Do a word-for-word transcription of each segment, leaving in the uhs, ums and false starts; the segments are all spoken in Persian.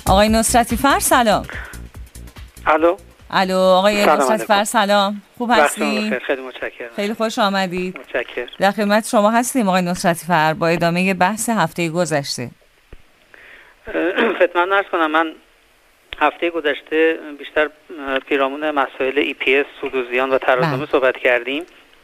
آقای نصرتی فر سلام. الو. الو آقای نصرتی فر سلام. خوب هستی؟ خیلی متشکرم. خیلی خوش آمدید. متشکرم. در خدمت شما هستیم آقای نصرتی فر با ادامه بحث هفته گذشته. خدمت عرض کنم من هفته گذشته بیشتر پیرامون مسائل ای پی اس، سود و زیان و ترازنامه صحبت کردیم.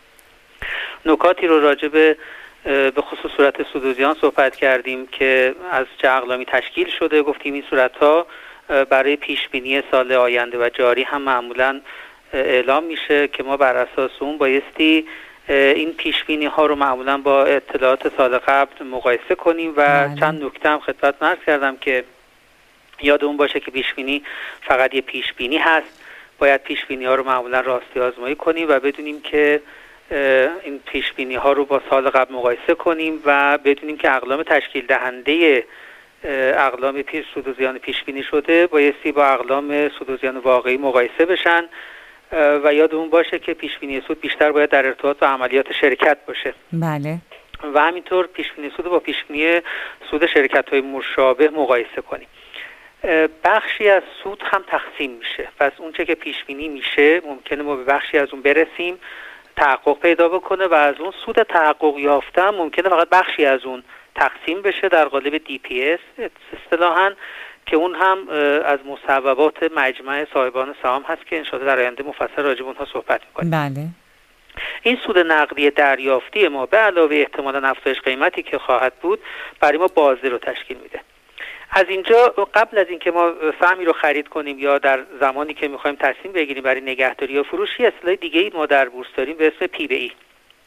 نکاتی رو راجع به به خصوص صورت سود و زیان صحبت کردیم که از چه اقلامی تشکیل شده. گفتیم این صورت‌ها برای پیش بینی سال آینده و جاری هم معمولاً اعلام میشه که ما بر اساس اون بایستی این پیش بینی ها رو معمولاً با اطلاعات سال قبل مقایسه کنیم و بله. چند نکته هم خدمت عرض کردم که یادمون باشه که پیش بینی فقط یه پیش بینی هست. باید پیش بینی ها رو معمولاً راستی آزمایی کنیم و بدونیم که این پیش بینی ها رو با سال قبل مقایسه کنیم و بدونیم که اقلام تشکیل دهنده اقلام پیش سود و زیان پیش بینی شده بایستی با اقلام سود و زیان واقعی مقایسه بشن و یادمون باشه که پیش بینی سود بیشتر باید در ارتباط با عملیات شرکت باشه. بله. و همینطور پیش بینی سود با پیش بینی سود شرکت‌های مشابه مقایسه کنیم. بخشی از سود هم تقسیم میشه. پس اون چه که پیش بینی میشه ممکنه ما به بخشی از اون برسیم، تحقق پیدا بکنه و از اون سود تحقق یافته هم ممکنه فقط بخشی از اون تقسیم بشه در قالب دی پی اس اصطلاحاً، که اون هم از مصوبات مجمع صاحبان سهام هست که ان شاءالله در آینده مفصل راجع به اونها صحبت می‌کنیم. بله. این سود نقدی دریافتی ما به علاوه احتمالاً افزایش قیمتی که خواهد بود برای ما بازده رو تشکیل میده. از اینجا قبل از اینکه ما سهمی رو خرید کنیم یا در زمانی که می‌خوایم تصمیم بگیریم برای نگهداری یا فروش، یه اصطلاح دیگه‌ای ما در بورس داریم به اسم پی به ای،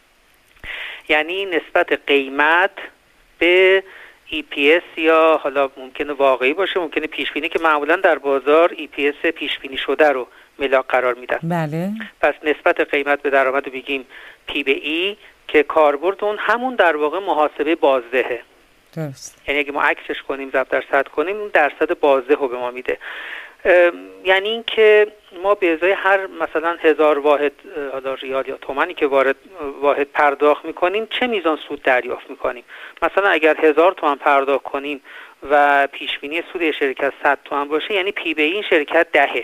یعنی نسبت قیمت به ای پی اس یا حالا ممکنه واقعی باشه، ممکنه پیش بینی، که معمولا در بازار ای پی اس پیش بینی شده رو ملاک قرار میدن. بله. پس نسبت قیمت به درآمد رو میگیم پی به ای که کاربرد اون همون در واقع محاسبه بازدهه. درست. یعنی اگه ما عکسش کنیم ضرب در صد کنیم اون درصد بازده رو به ما میده. یعنی این که ما به ازای هر مثلا هزار واحد حالا ریال یا تومانی که وارد واحد پرداخت میکنیم چه میزان سود دریافت میکنیم. مثلا اگر هزار تومان پرداخت کنیم و پیش بینی سود شرکت صد تومان باشه یعنی پی به این شرکت دهه.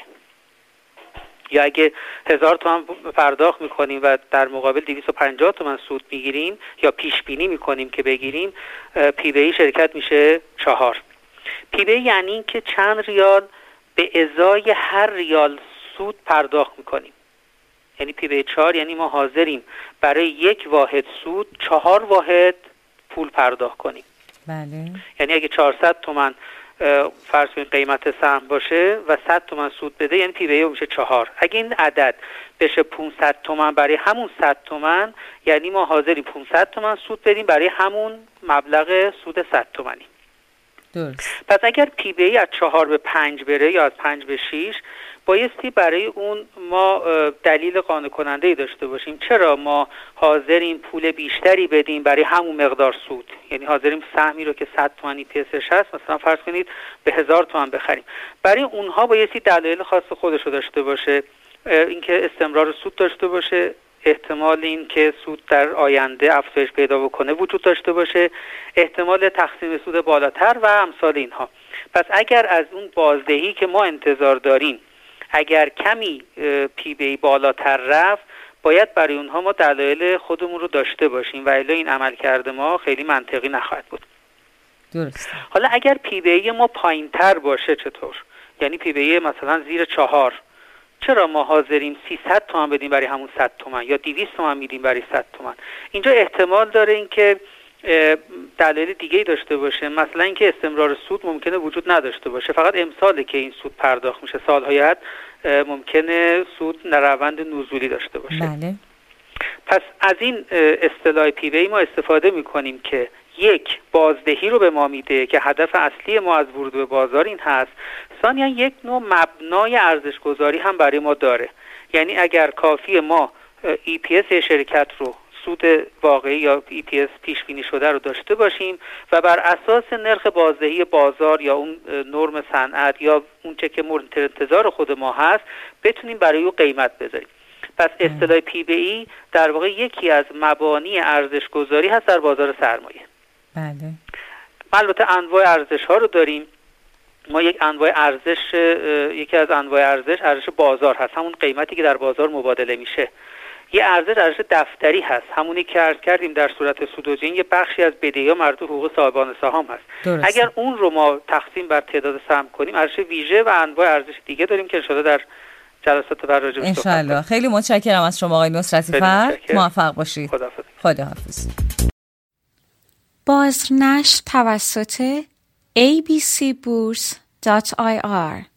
یا اگه هزار تومان پرداخت میکنیم و در مقابل دویست و پنجاه تومان سود میگیریم یا پیش بینی میکنیم که بگیریم، پی به ای شرکت میشه چهار. پی به ای یعنی این که چند ریال به ازای هر ریال سود پرداخت میکنیم. یعنی پی به چهار یعنی ما حاضریم برای یک واحد سود چهار واحد پول پرداخت کنیم. بله. یعنی اگه چهارصد تومان فرض کنید قیمت سهم باشه و صد تومان سود بده یعنی پی به ای میشه چهار. اگه این عدد بشه پانصد تومان برای همون صد تومان یعنی ما حاضریم پانصد تومان سود بدیم برای همون مبلغ سود صد تومانی. درست. پس اگر پی به ای از چهار به پنج بره یا از پنج به شش بایستی برای اون ما دلیل قانع کننده داشته باشیم چرا ما حاضریم پول بیشتری بدیم برای همون مقدار سود. یعنی حاضریم سهمی رو که صد تومانی ای پی اسش هست مثلا فرض کنید به هزار تومان بخریم. برای اونها بایستی دلایل خاص خودش رو داشته باشه، اینکه استمرار سود داشته باشه، احتمال این که سود در آینده افزایش پیدا بکنه وجود داشته باشه، احتمال تقسیم سود بالاتر و امثال اینها. پس اگر از اون بازدهی که ما انتظار داریم اگر کمی پی به ای بالاتر رفت باید برای اونها ما دلایل خودمون رو داشته باشیم و الا این عمل کرده ما خیلی منطقی نخواهد بود. درست. حالا اگر پی به ای ما پایین تر باشه چطور؟ یعنی پی به ای مثلا زیر چهار، چرا ما حاضریم سیصد تومان بدیم برای همون صد تومان یا دویست تومان میدیم برای صد تومان؟ اینجا احتمال داره اینکه دلایل دیگه‌ای داشته باشه، مثلا اینکه استمرار سود ممکنه وجود نداشته باشه، فقط امساله که این سود پرداخت میشه، سالهای بعد ممکنه سود روند نزولی داشته باشه. بله. پس از این اصطلاح پی به ای ما استفاده میکنیم که یک بازدهی رو به ما میده که هدف اصلی ما از ورود به بازار این هست، ثانیاً یک نوع مبنای ارزش گذاری هم برای ما داره. یعنی اگر کافی ما ای پی اس شرکت رو سود واقعی یا ای پی اس پیش بینی شده رو داشته باشیم و بر اساس نرخ بازدهی بازار یا اون نرم صنعت یا اون چه که مورد انتظار خود ما هست بتونیم برای اون قیمت بذاریم. پس اصطلاح پی به ای در واقع یکی از مبانی ارزش گذاری هست در بازار سرمایه. بله. البته انواع ارزش ها رو داریم ما یک انواع ارزش یکی از انواع ارزش ارزش بازار هست، همون قیمتی که در بازار مبادله میشه. یه ارزش ارزش دفتری هست، همونی که عرض کردیم در صورت سود و زیان یه بخشی از بدهی‌ها مربوط به حقوق صاحبان سهام هست. درسته. اگر اون رو ما تقسیم بر تعداد سهم کنیم ارزش ویژه و انواع ارزش دیگه داریم که ان شاءالله در جلسات بعد راجع بهش صحبت کنیم. خیلی متشکرم از شما آقای نصرتی فر. موفق باشید. خداحافظ. خداحافظ. بازنشر توسط ای بی سی بورس دات آی آر